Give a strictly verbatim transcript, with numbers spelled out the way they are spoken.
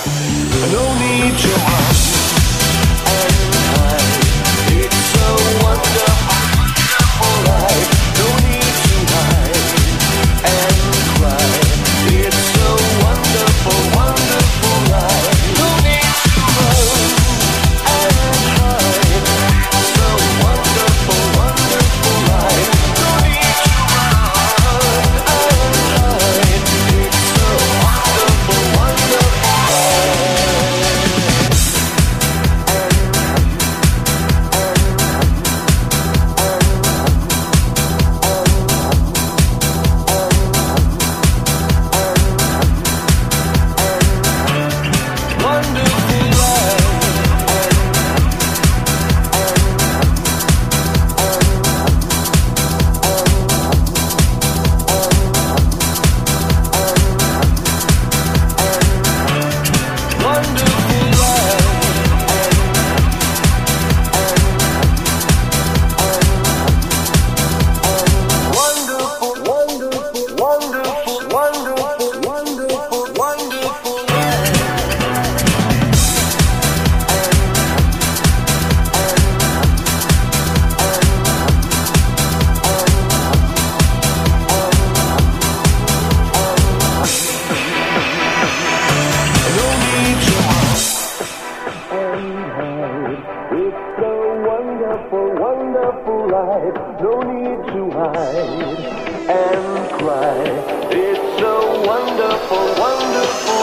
No need to run and hide. It's a wonderful, wonderful life. No need to hide and cry. It's a wonderful, wonderful life. No need to run and hide. It's a wonderful, wonderful life. No need to run and hide. It's a wonderful, wonderful wonderful, wonderful